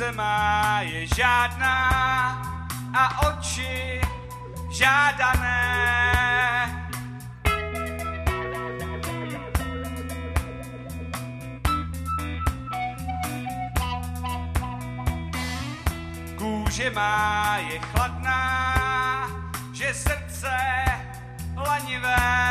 Chůze má je žádná a oči žádané. Kůže má je chladná, že srdce lanivé.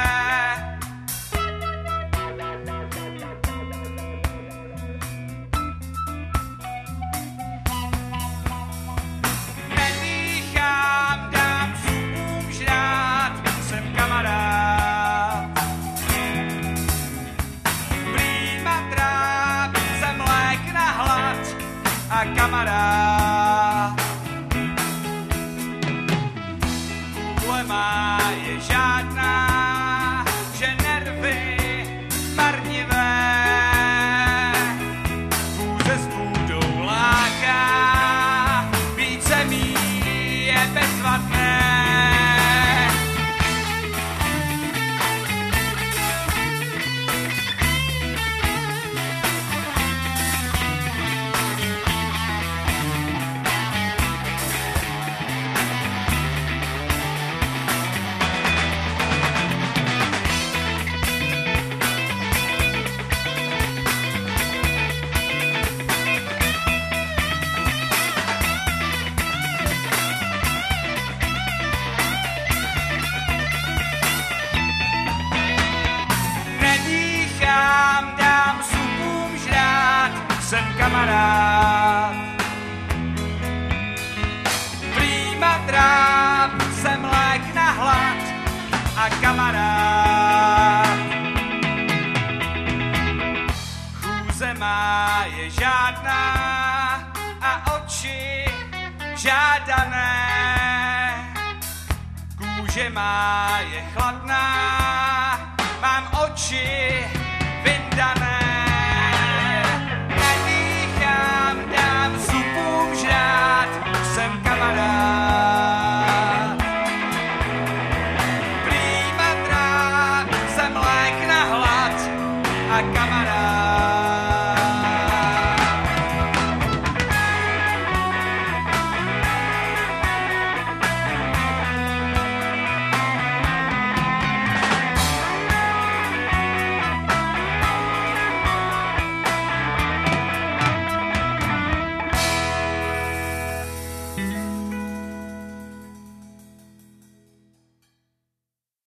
Nedýchám, dám zubům žrát, jsem kamarád. Prýma dráp, jsem lék na hlad a kamarád. Kůle má je žádná, že nervy marnivé. Kůze s půdou láká, více mí je bezvadné. Nedýchám, dám zubům žrát, jsem kamarád. Prýma dráp, jsem lék na hlad a kamarád. Chůze má je žádná a oči žádané. Kůže má je chladná, mám oči